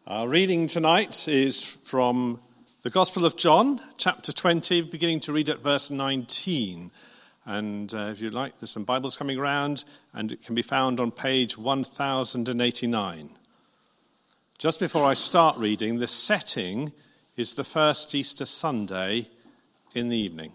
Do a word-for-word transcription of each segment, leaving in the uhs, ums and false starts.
Our reading tonight is from the Gospel of John, chapter twenty, beginning to read at verse nineteen. And uh, if you'd like, there's some Bibles coming around, and it can be found on page one thousand eighty-nine. Just before I start reading, the setting is the first Easter Sunday in the evening.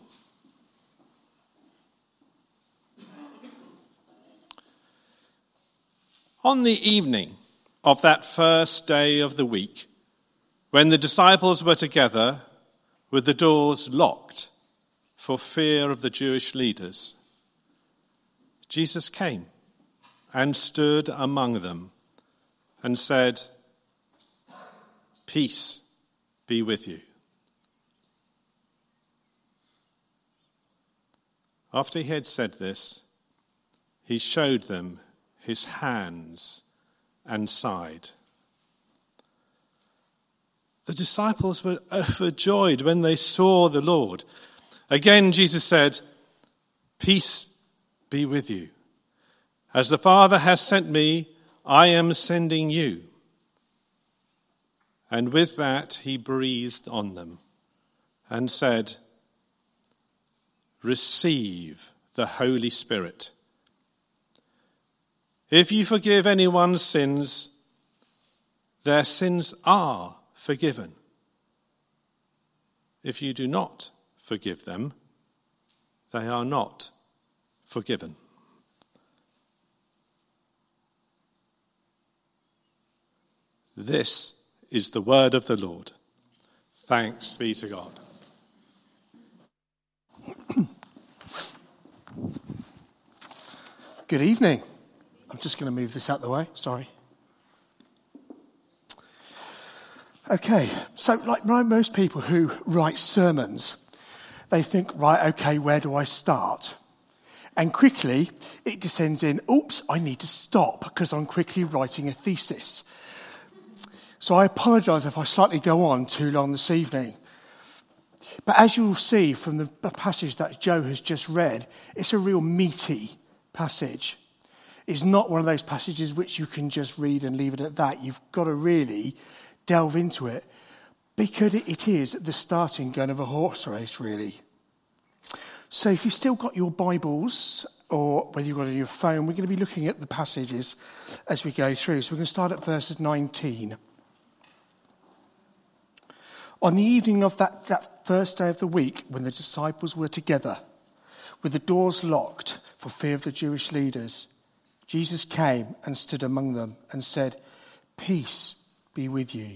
On the evening of that first day of the week, when the disciples were together with the doors locked for fear of the Jewish leaders, Jesus came and stood among them and said, "Peace be with you." After he had said this, he showed them his hands and side. The disciples were overjoyed when they saw the Lord. Again, Jesus said, "Peace be with you. As the Father has sent me, I am sending you." And with that, he breathed on them and said, "Receive the Holy Spirit. If you forgive anyone's sins, their sins are forgiven. If you do not forgive them, they are not forgiven." This is the word of the Lord. Thanks be to God. Good evening. I'm just going to move this out the way, sorry. Okay, so like most people who write sermons, they think, right, okay, where do I start? And quickly it descends in, oops, I need to stop because I'm quickly writing a thesis. So I apologise if I slightly go on too long this evening. But as you will see from the passage that Joe has just read, it's a real meaty passage. It's not one of those passages which you can just read and leave it at that. You've got to really delve into it because it is the starting gun of a horse race, really. So if you've still got your Bibles or whether you've got it on your phone, we're going to be looking at the passages as we go through. So we're going to start at verses nineteen. On the evening of that, that first day of the week, when the disciples were together, with the doors locked for fear of the Jewish leaders, Jesus came and stood among them and said, "Peace be with you."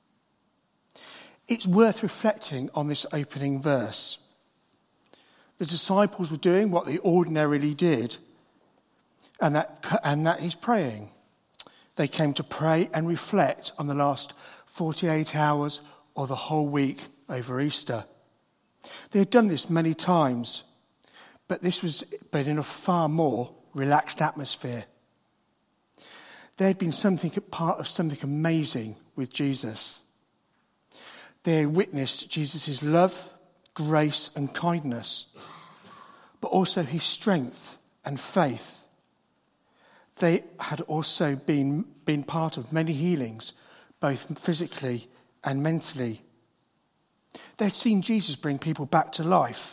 It's worth reflecting on this opening verse. The disciples were doing what they ordinarily did, and that, and that is praying. They came to pray and reflect on the last forty-eight hours or the whole week over Easter. They had done this many times, but this was but in a far more relaxed atmosphere. There had been something part of something amazing with Jesus. They had witnessed Jesus' love, grace and kindness, but also his strength and faith. They had also been, been part of many healings, both physically and mentally. They had seen Jesus bring people back to life.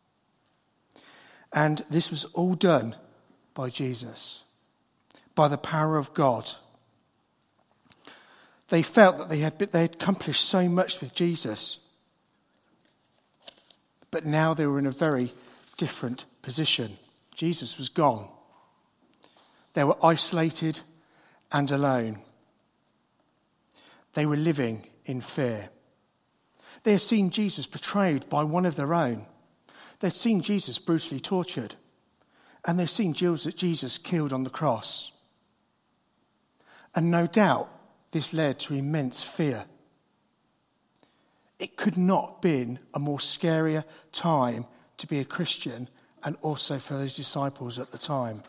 And this was all done by Jesus, by the power of God. They felt that they had, they had accomplished so much with Jesus, but now they were in a very different position. Jesus was gone. They were isolated and alone. They were living in fear. They had seen Jesus betrayed by one of their own. They'd seen Jesus brutally tortured. And they've seen Jesus killed on the cross. And no doubt this led to immense fear. It could not have been a more scarier time to be a Christian and also for those disciples at the time.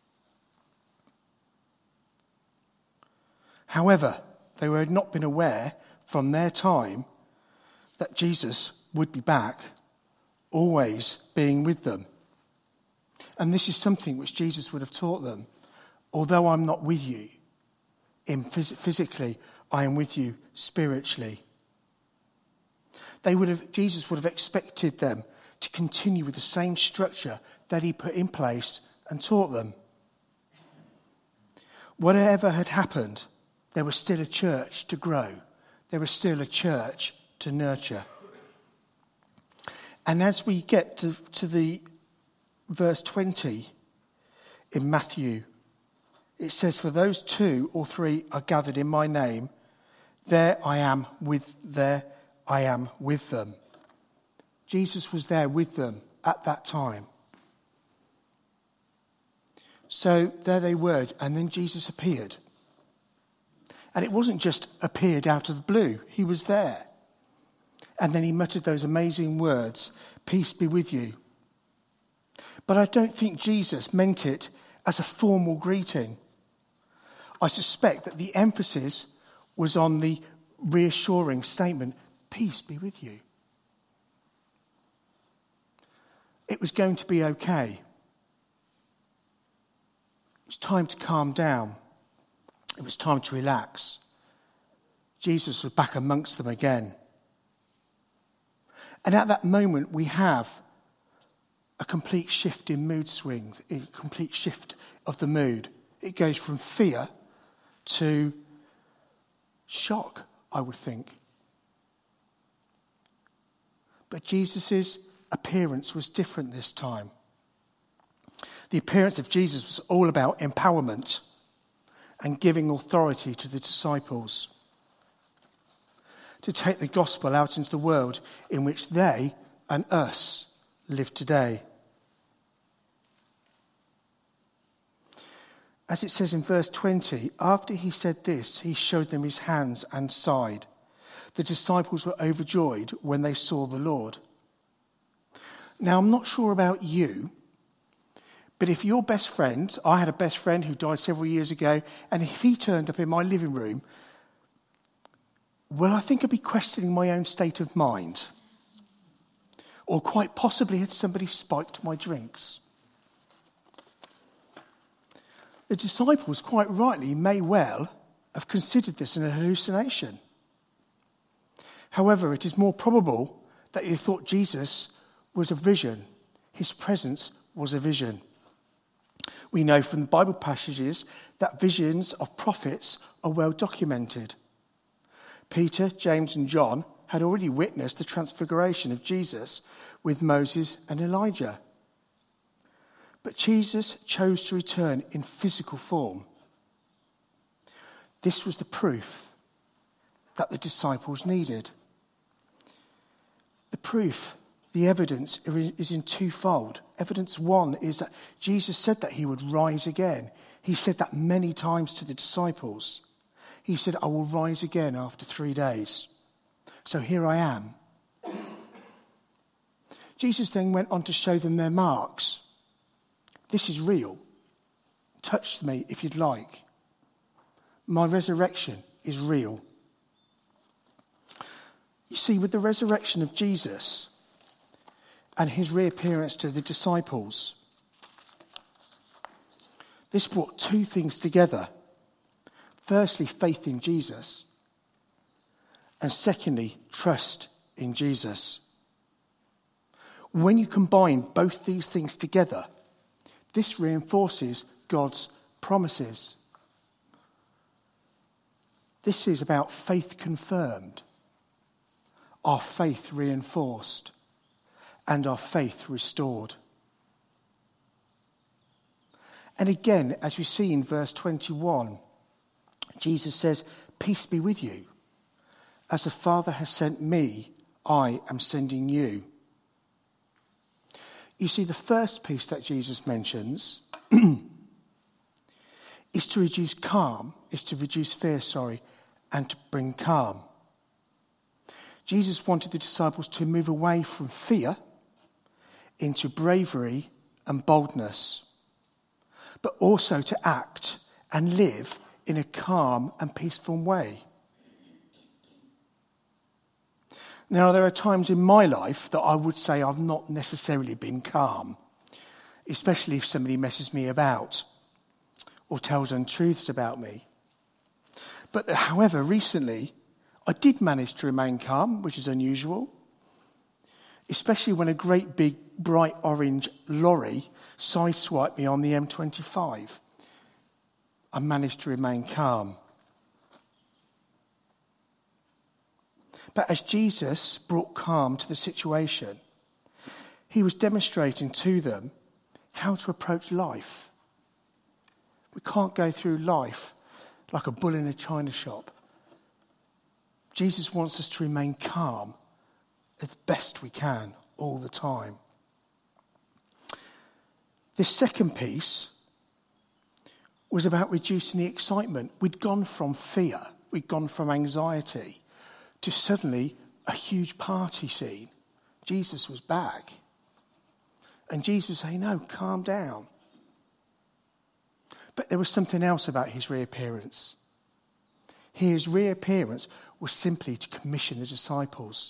However, they had not been aware from their time that Jesus would be back, always being with them. And this is something which Jesus would have taught them. Although I'm not with you in phys- physically, I am with you spiritually. They would have, Jesus would have expected them to continue with the same structure that he put in place and taught them. Whatever had happened, there was still a church to grow. There was still a church to nurture. And as we get to, to the verse twenty in Matthew, it says, for those two or three are gathered in my name, there I am with there I am with them. Jesus was there with them at that time. So there they were, and then Jesus appeared. And it wasn't just appeared out of the blue. He was there. And then he muttered those amazing words, peace be with you. But I don't think Jesus meant it as a formal greeting. I suspect that the emphasis was on the reassuring statement, peace be with you. It was going to be okay. It was time to calm down. It was time to relax. Jesus was back amongst them again. And at that moment, we have a complete shift in mood swings, a complete shift of the mood. It goes from fear to shock, I would think. But Jesus' appearance was different this time. The appearance of Jesus was all about empowerment and giving authority to the disciples to take the gospel out into the world in which they and us live today. As it says in verse twenty, after he said this, he showed them his hands and side. The disciples were overjoyed when they saw the Lord. Now, I'm not sure about you, but if your best friend, I had a best friend who died several years ago, and if he turned up in my living room, well, I think I'd be questioning my own state of mind. Or quite possibly had somebody spiked my drinks. The disciples, quite rightly, may well have considered this an hallucination. However, it is more probable that they thought Jesus was a vision. His presence was a vision. We know from the Bible passages that visions of prophets are well documented. Peter, James, and John had already witnessed the transfiguration of Jesus with Moses and Elijah. But Jesus chose to return in physical form. This was the proof that the disciples needed. The proof, the evidence, is in twofold. Evidence one is that Jesus said that he would rise again. He said that many times to the disciples. He said, I will rise again after three days. So here I am. Jesus then went on to show them their marks. This is real. Touch me if you'd like. My resurrection is real. You see, with the resurrection of Jesus and his reappearance to the disciples, this brought two things together. Firstly, faith in Jesus. And secondly, trust in Jesus. When you combine both these things together, this reinforces God's promises. This is about faith confirmed, our faith reinforced, and our faith restored. And again, as we see in verse twenty-one, Jesus says, peace be with you. As the Father has sent me, I am sending you. You see, the first piece that Jesus mentions is to reduce calm, is to reduce fear, sorry, and to bring calm. Jesus wanted the disciples to move away from fear into bravery and boldness, but also to act and live in a calm and peaceful way. Now, there are times in my life that I would say I've not necessarily been calm, especially if somebody messes me about or tells untruths about me. But however, recently, I did manage to remain calm, which is unusual, especially when a great big bright orange lorry sideswiped me on the M twenty-five. I managed to remain calm. But as Jesus brought calm to the situation, he was demonstrating to them how to approach life. We can't go through life like a bull in a china shop. Jesus wants us to remain calm as best we can all the time. This second piece was about reducing the excitement. We'd gone from fear, we'd gone from anxiety, to suddenly a huge party scene. Jesus was back. And Jesus was saying, no, calm down. But there was something else about his reappearance. His reappearance was simply to commission the disciples.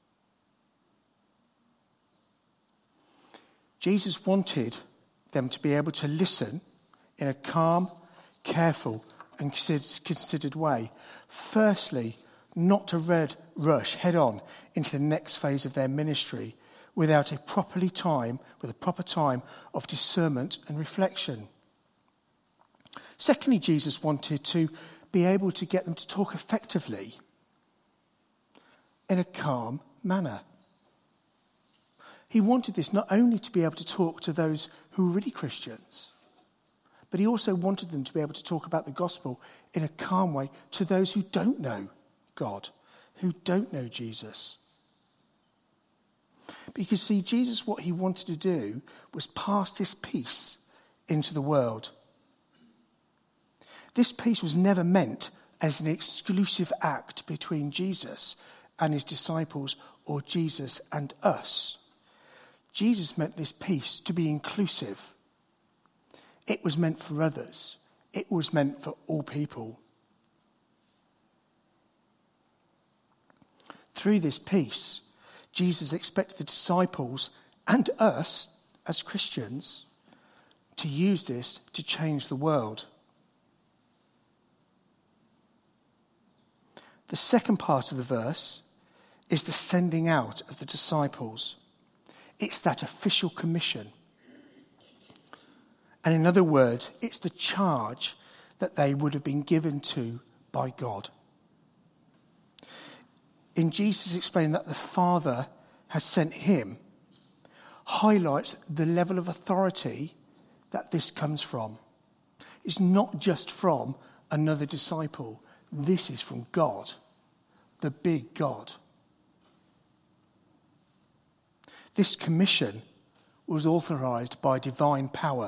Jesus wanted them to be able to listen in a calm, careful, and considered way. Firstly, not to red rush head on into the next phase of their ministry without a properly time, with a proper time of discernment and reflection. Secondly, Jesus wanted to be able to get them to talk effectively in a calm manner. He wanted this not only to be able to talk to those who were really Christians, but he also wanted them to be able to talk about the gospel in a calm way to those who don't know God, who don't know Jesus. Because, see, Jesus, what he wanted to do was pass this peace into the world. This peace was never meant as an exclusive act between Jesus and his disciples or Jesus and us. Jesus meant this peace to be inclusive. It was meant for others. It was meant for all people. Through this peace, Jesus expected the disciples and us as Christians to use this to change the world. The second part of the verse is the sending out of the disciples. It's that official commission. And in other words, it's the charge that they would have been given to by God. In Jesus explaining that the Father has sent him, highlights the level of authority that this comes from. It's not just from another disciple. This is from God, the big God. This commission was authorized by divine power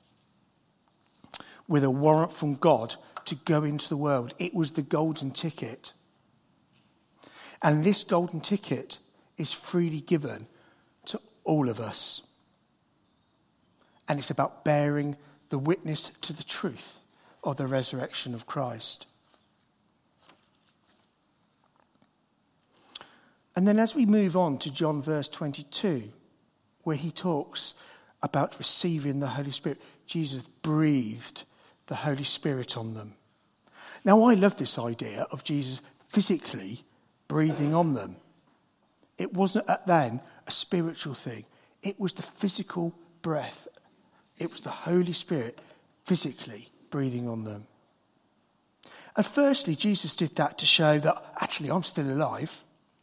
with a warrant from God to go into the world. It was the golden ticket. And this golden ticket is freely given to all of us. And it's about bearing the witness to the truth of the resurrection of Christ. And then as we move on to John verse twenty-two, where he talks about receiving the Holy Spirit, Jesus breathed the Holy Spirit on them. Now, I love this idea of Jesus physically breathing on them. It wasn't then a spiritual thing. It was the physical breath. It was the Holy Spirit physically breathing on them. And firstly, Jesus did that to show that actually I'm still alive,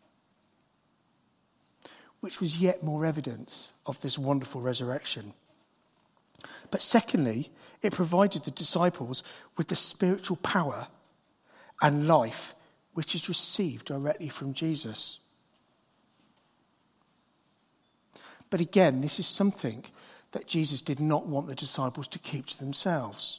which was yet more evidence of this wonderful resurrection. But secondly, it provided the disciples with the spiritual power and life which is received directly from Jesus. But again, this is something that Jesus did not want the disciples to keep to themselves.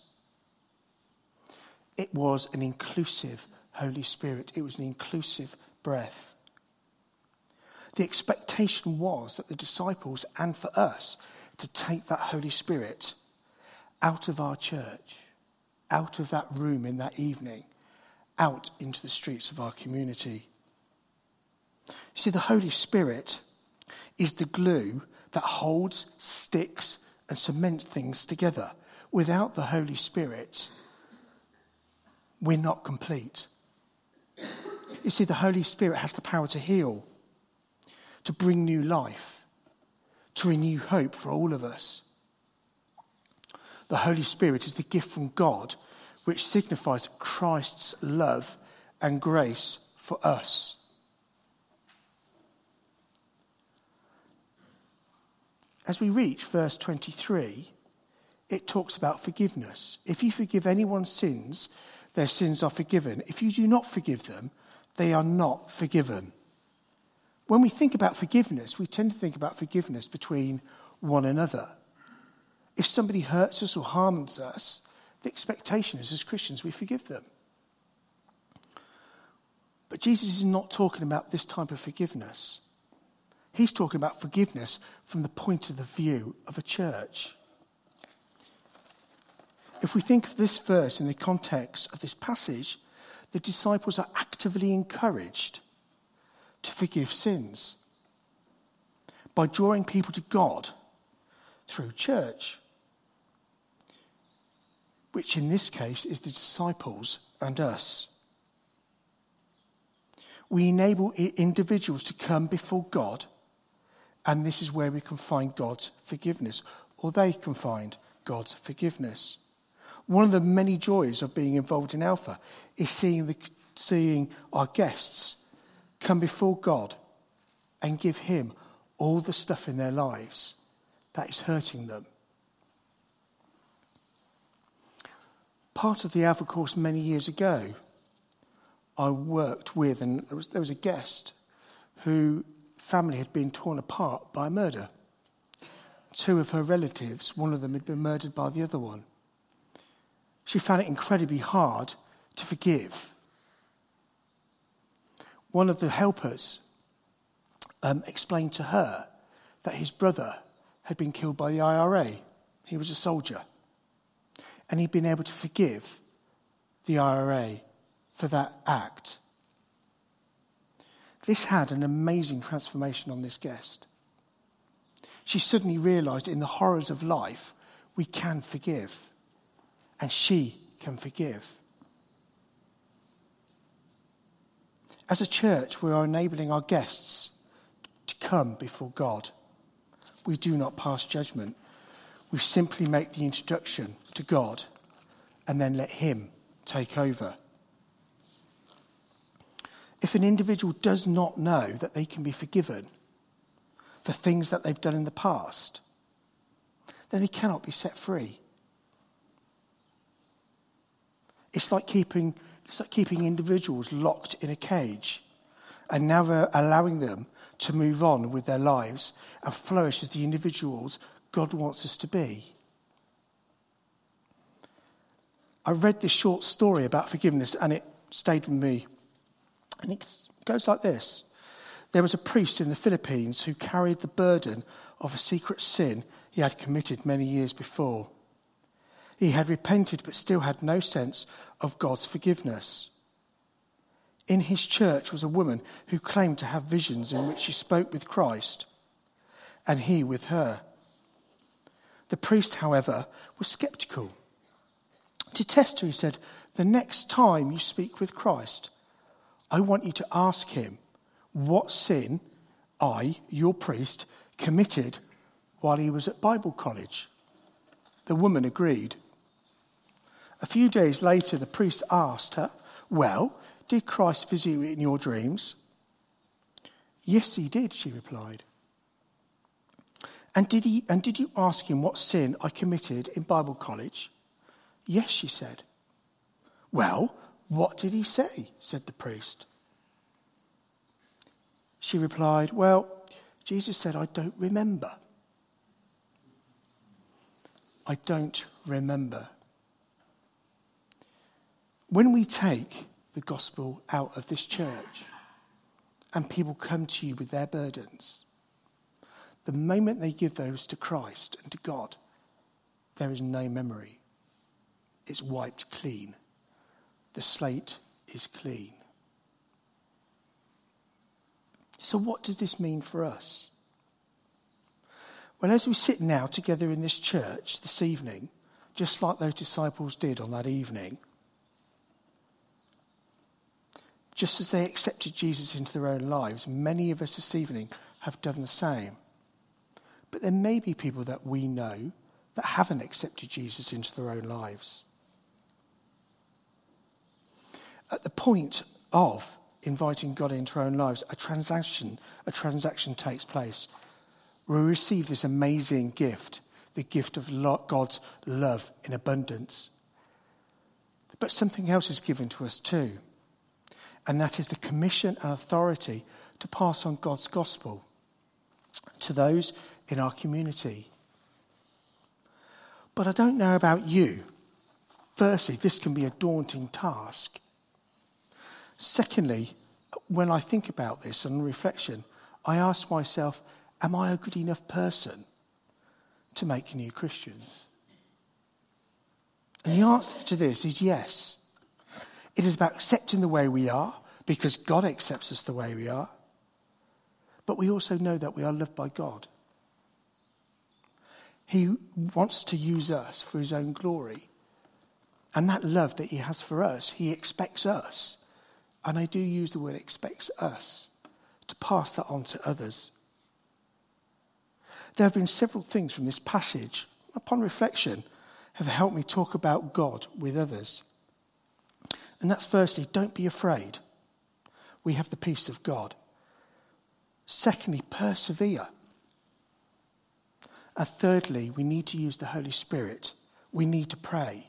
It was an inclusive Holy Spirit. It was an inclusive breath. The expectation was that the disciples and for us to take that Holy Spirit out of our church, out of that room in that evening, out into the streets of our community. You see, the Holy Spirit is the glue that holds, sticks, and cements things together. Without the Holy Spirit, we're not complete. You see, the Holy Spirit has the power to heal, to bring new life, to renew hope for all of us. The Holy Spirit is the gift from God which signifies Christ's love and grace for us. As we reach verse twenty-three, it talks about forgiveness. If you forgive anyone's sins, their sins are forgiven. If you do not forgive them, they are not forgiven. When we think about forgiveness, we tend to think about forgiveness between one another. If somebody hurts us or harms us, the expectation is as Christians we forgive them. But Jesus is not talking about this type of forgiveness. He's talking about forgiveness from the point of the view of a church. If we think of this verse in the context of this passage, the disciples are actively encouraged to forgive sins by drawing people to God through church, which in this case is the disciples and us. We enable individuals to come before God, and this is where we can find God's forgiveness, or they can find God's forgiveness. One of the many joys of being involved in Alpha is seeing the, seeing our guests come before God and give him all the stuff in their lives that is hurting them. Part of the Alpha course many years ago, I worked with, and there was, there was a guest whose family had been torn apart by murder. Two of her relatives, one of them had been murdered by the other one. She found it incredibly hard to forgive. One of the helpers um, explained to her that his brother had been killed by the I R A. He was a soldier. And he'd been able to forgive the I R A for that act. This had an amazing transformation on this guest. She suddenly realised in the horrors of life, we can forgive. And she can forgive. As a church, we are enabling our guests to come before God. We do not pass judgment. We simply make the introduction to God and then let him take over. If an individual does not know that they can be forgiven for things that they've done in the past, then he cannot be set free. It's like keeping, it's like keeping individuals locked in a cage and never allowing them to move on with their lives and flourish as the individuals God wants us to be. I read this short story about forgiveness and it stayed with me. And it goes like this. There was a priest in the Philippines who carried the burden of a secret sin he had committed many years before. He had repented but still had no sense of God's forgiveness. In his church was a woman who claimed to have visions in which she spoke with Christ and he with her. The priest, however, was skeptical. To test her, he said, "The next time you speak with Christ, I want you to ask him what sin I, your priest, committed while he was at Bible college." The woman agreed. A few days later, the priest asked her, "Well, did Christ visit you in your dreams?" "Yes, he did," she replied. And did he? And did you ask him what sin I committed in Bible college?" "Yes," she said. "Well, what did he say?" said the priest. She replied, "Well, Jesus said, I don't remember. I don't remember." When we take the gospel out of this church and people come to you with their burdens, the moment they give those to Christ and to God, there is no memory. It's wiped clean. The slate is clean. So what does this mean for us? Well, as we sit now together in this church this evening, just like those disciples did on that evening, Just as they accepted Jesus into their own lives, many of us this evening have done the same. But there may be people that we know that haven't accepted Jesus into their own lives. At the point of inviting God into our own lives, a transaction, a transaction takes place. We receive this amazing gift, the gift of God's love in abundance. But something else is given to us too, and that is the commission and authority to pass on God's gospel to those in our community. But I don't know about you. Firstly, this can be a daunting task. Secondly, when I think about this on reflection, I ask myself, am I a good enough person to make new Christians? And the answer to this is yes. It is about accepting the way we are, because God accepts us the way we are. But we also know that we are loved by God. He wants to use us for his own glory. And that love that he has for us, he expects us, and I do use the word expects us, to pass that on to others. There have been several things from this passage, upon reflection, have helped me talk about God with others. And that's firstly, don't be afraid. We have the peace of God. Secondly, persevere. And thirdly, we need to use the Holy Spirit. We need to pray.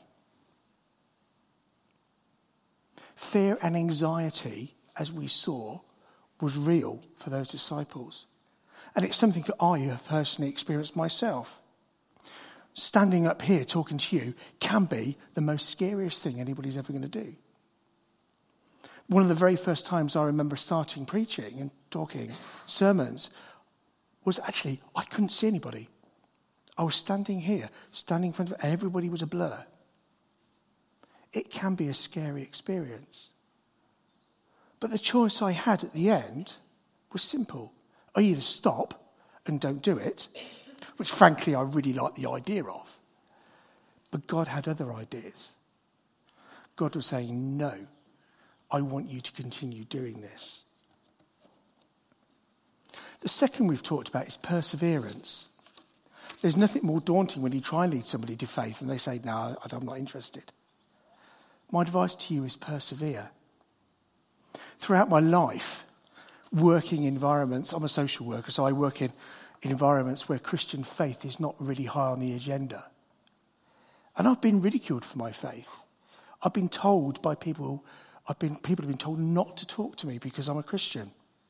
Fear and anxiety, as we saw, was real for those disciples. And it's something that I have personally experienced myself. Standing up here talking to you can be the most scariest thing anybody's ever going to do. One of the very first times I remember starting preaching and talking sermons was actually, I couldn't see anybody. I was standing here, standing in front of, and everybody was a blur. It can be a scary experience. But the choice I had at the end was simple. I either stop and don't do it, which frankly I really like the idea of. But God had other ideas. God was saying, no, I want you to continue doing this. The second we've talked about is perseverance. There's nothing more daunting when you try and lead somebody to faith and they say, no, I'm not interested. My advice to you is persevere. Throughout my life, working environments, I'm a social worker, so I work in, in environments where Christian faith is not really high on the agenda. And I've been ridiculed for my faith. I've been told by people, I've been people have been told not to talk to me because I'm a Christian.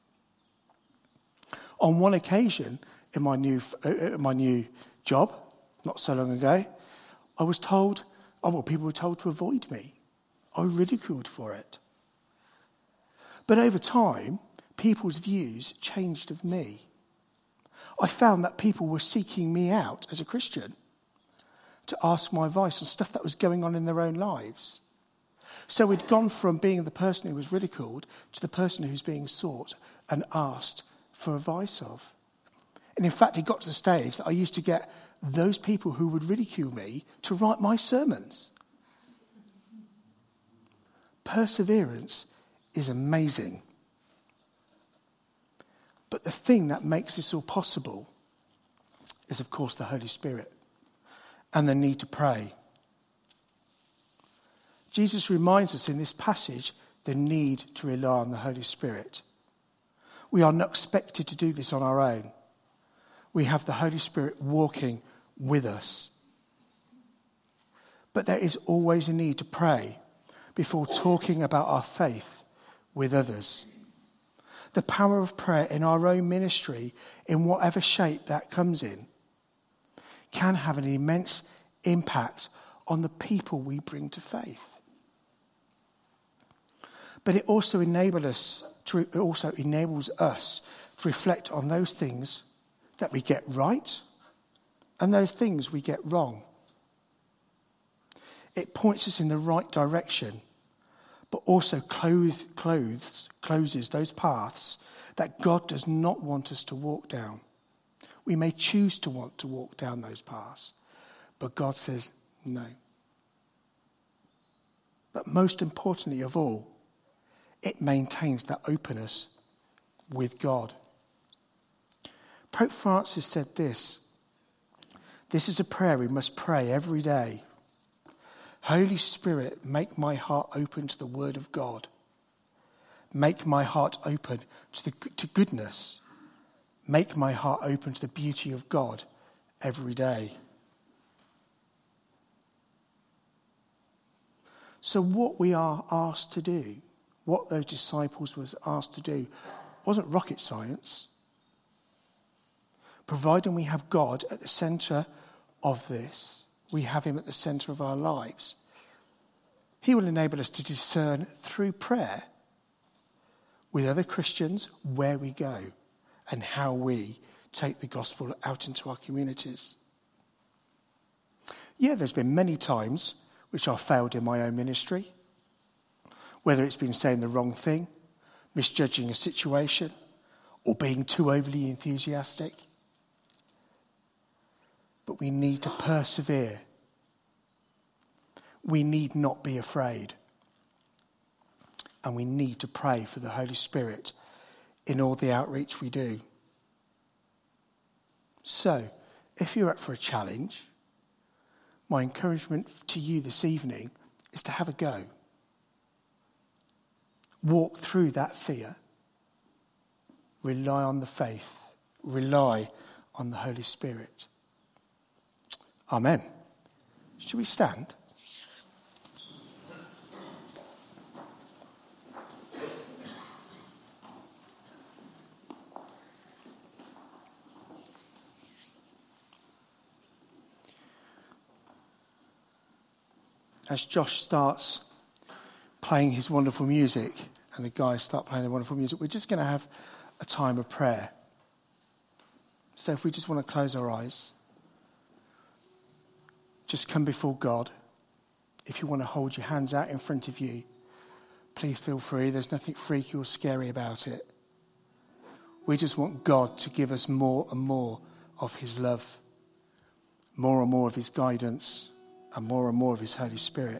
On one occasion, in my new uh, my new job, not so long ago, I was told, oh, well, people were told to avoid me. I was ridiculed for it. But over time, people's views changed of me. I found that people were seeking me out as a Christian to ask my advice on stuff that was going on in their own lives. So we'd gone from being the person who was ridiculed to the person who's being sought and asked for advice of. And in fact, it got to the stage that I used to get those people who would ridicule me to write my sermons. Perseverance is amazing. But the thing that makes this all possible is, of course, the Holy Spirit and the need to pray. Jesus reminds us in this passage the need to rely on the Holy Spirit. We are not expected to do this on our own. We have the Holy Spirit walking with us. But there is always a need to pray before talking about our faith with others. The power of prayer in our own ministry, in whatever shape that comes in, can have an immense impact on the people we bring to faith. But it also enables us to, it also enables us to reflect on those things that we get right and those things we get wrong. It points us in the right direction, but also clothes, clothes, closes those paths that God does not want us to walk down. We may choose to want to walk down those paths, but God says no. But most importantly of all, it maintains that openness with God. Pope Francis said this: this is a prayer we must pray every day. Holy Spirit, make my heart open to the word of God. Make my heart open to, the, to goodness. Make my heart open to the beauty of God every day. So what we are asked to do, what those disciples was asked to do, wasn't rocket science. Providing we have God at the centre of this, we have him at the centre of our lives, he will enable us to discern through prayer with other Christians where we go and how we take the gospel out into our communities. Yeah, there's been many times which I've failed in my own ministry, whether it's been saying the wrong thing, misjudging a situation, or being too overly enthusiastic. But we need to persevere. We need not be afraid. And we need to pray for the Holy Spirit in all the outreach we do. So, if you're up for a challenge, my encouragement to you this evening is to have a go. Walk through that fear. Rely on the faith. Rely on the Holy Spirit. Amen. Should we stand? As Josh starts playing his wonderful music and the guys start playing their wonderful music, we're just going to have a time of prayer. So if we just want to close our eyes, just come before God. If you want to hold your hands out in front of you, please feel free. There's nothing freaky or scary about it. We just want God to give us more and more of his love, more and more of his guidance, and more and more of his Holy Spirit.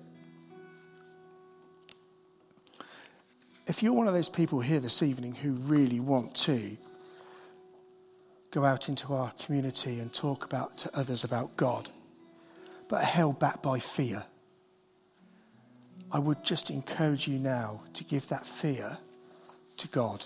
If you're one of those people here this evening who really want to go out into our community and talk about to others about God, but are held back by fear, I would just encourage you now to give that fear to God.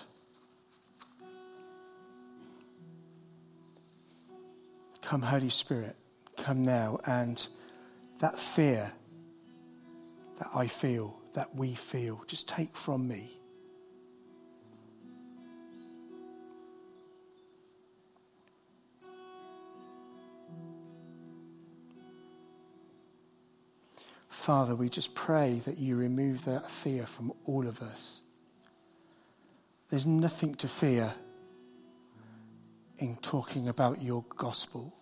Come, Holy Spirit, come now, and that fear that I feel, that we feel, just take from me. Father, we just pray that you remove that fear from all of us. There's nothing to fear in talking about your gospel.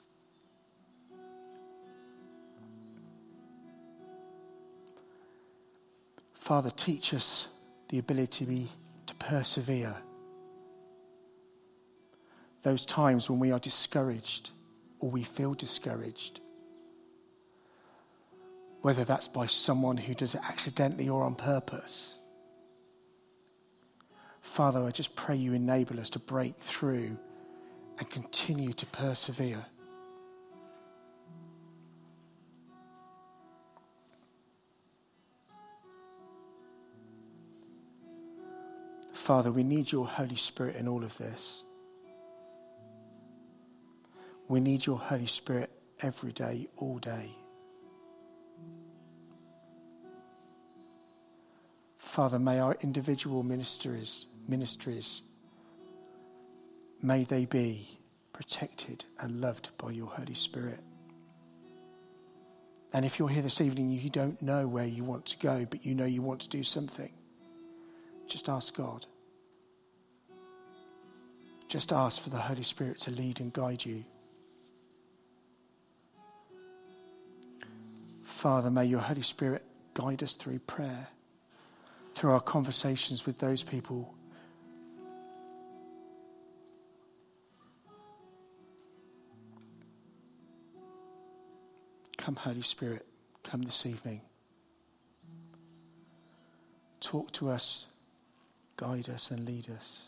Father, teach us the ability to, be, to persevere. Those times when we are discouraged or we feel discouraged, whether that's by someone who does it accidentally or on purpose. Father, I just pray you enable us to break through and continue to persevere. Father, we need your Holy Spirit in all of this. We need your Holy Spirit every day, all day. Father, may our individual ministries, ministries, may they be protected and loved by your Holy Spirit. And if you're here this evening, you don't know where you want to go, but you know you want to do something, just ask God. Just ask for the Holy Spirit to lead and guide you. Father, may your Holy Spirit guide us through prayer, through our conversations with those people. Come, Holy Spirit, come this evening. Talk to us guide us and lead us.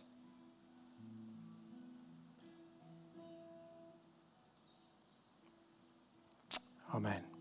Amen.